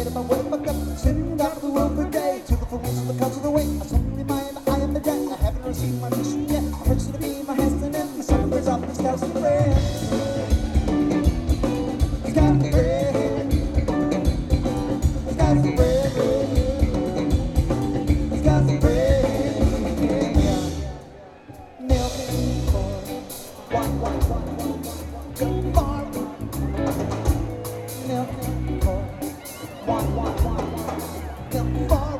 made my way back up, sitting down the road per day, to the fools of the cause of the way. I suddenly mind I am the debt, I haven't received my mission yet. I purchased to be my hands and then the sun goes up, the scouts and the bread. Scouts and bread. Scouts and bread. Scouts and bread. Milk and corn. One. Good farm. Milk and corn. One. Milk farm.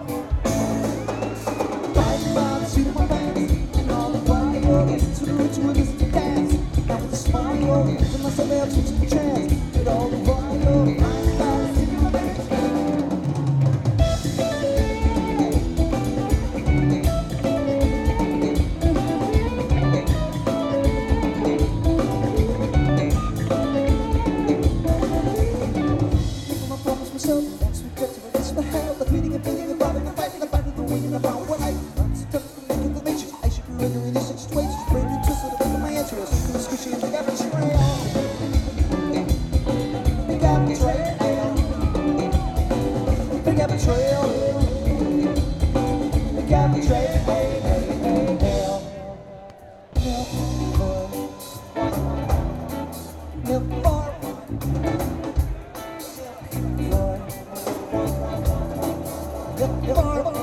To my bands, and all the fire to the ritualistic dance. Now with a smile, to myself else to the chance. With all the fire, I'm about to my bands. Making my promise myself, once we get to release my hell, the feeding and feeding, the fighting, the fighting, the fighting, the winning, about what I in this situation, bring you to sort of my interest. Squishy and big average trail. Big average trail. Big average trail. Big average trail. Milk bar. Milk bar.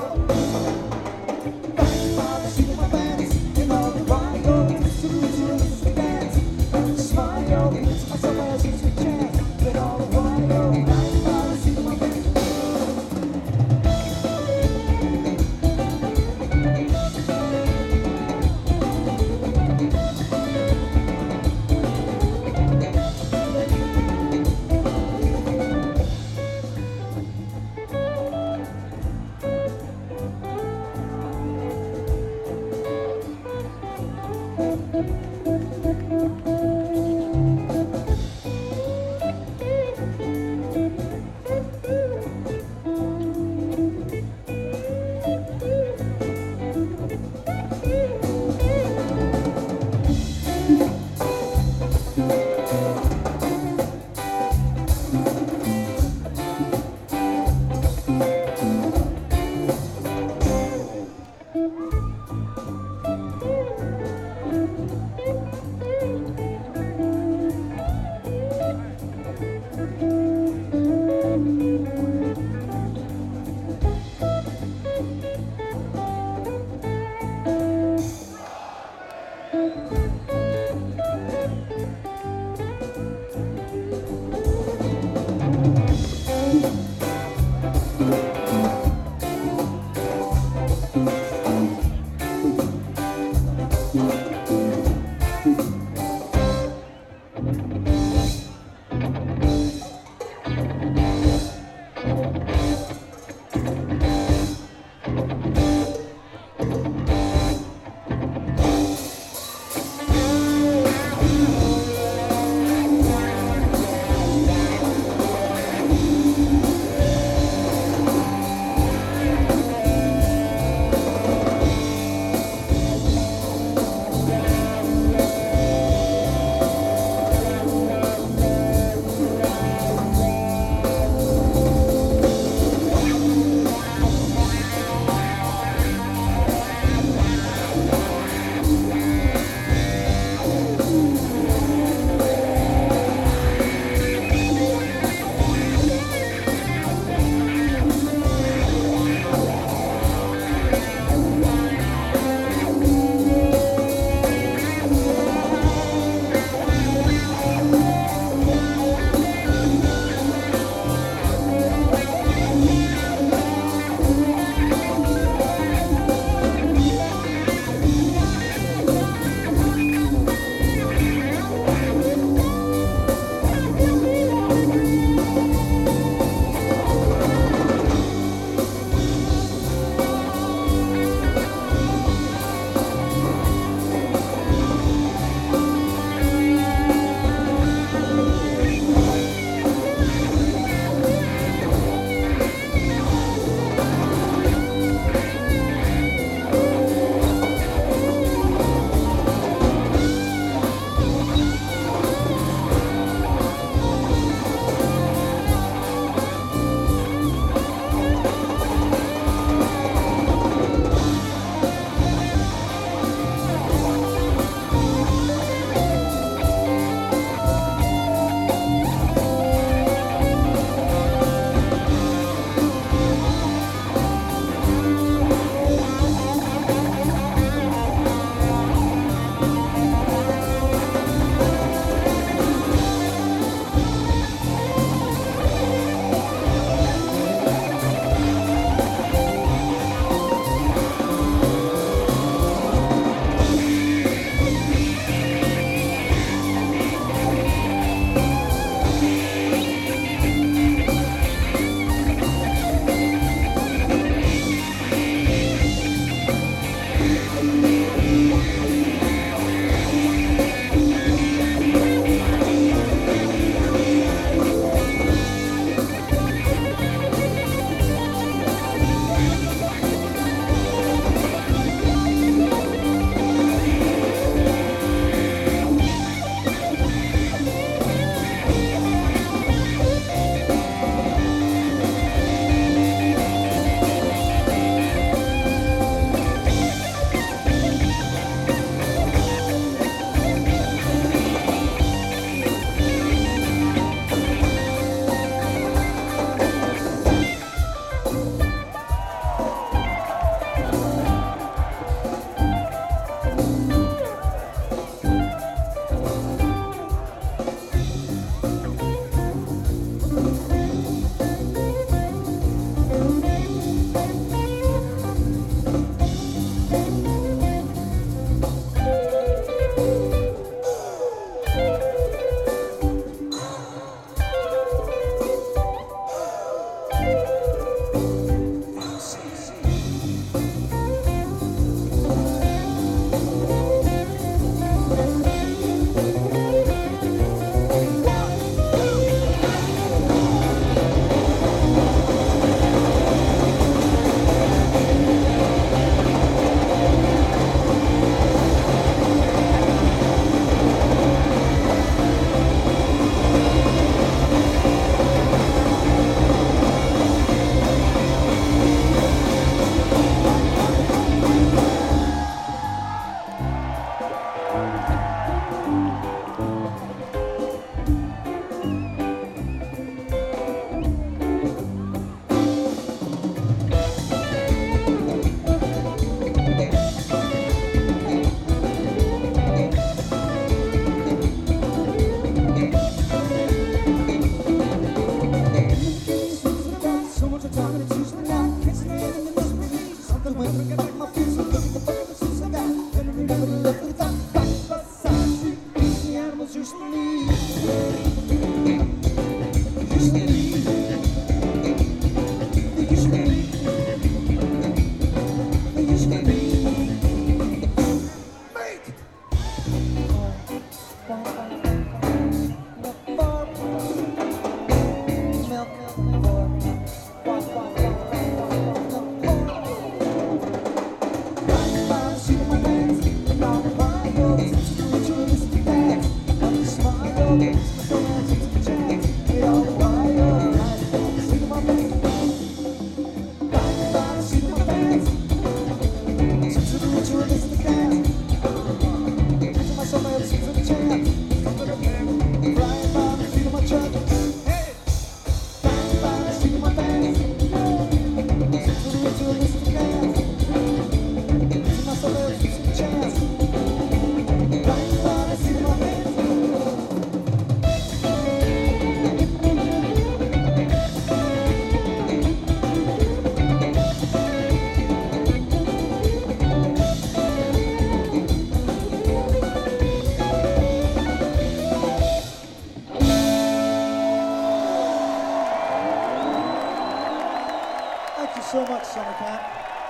so much, Summer Camp.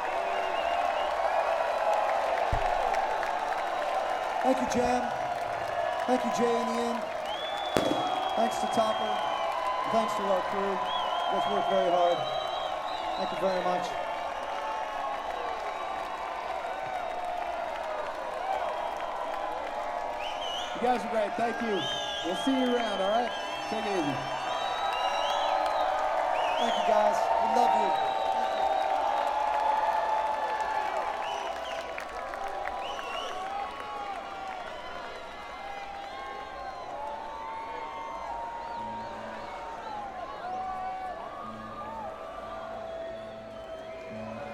Thank you, Jam. Thank you, Jay and Ian. Thanks to Topper. Thanks to our crew. You guys worked very hard. Thank you very much. You guys are great. Thank you. We'll see you around, all right? Take it easy. Thank you, guys. We love you.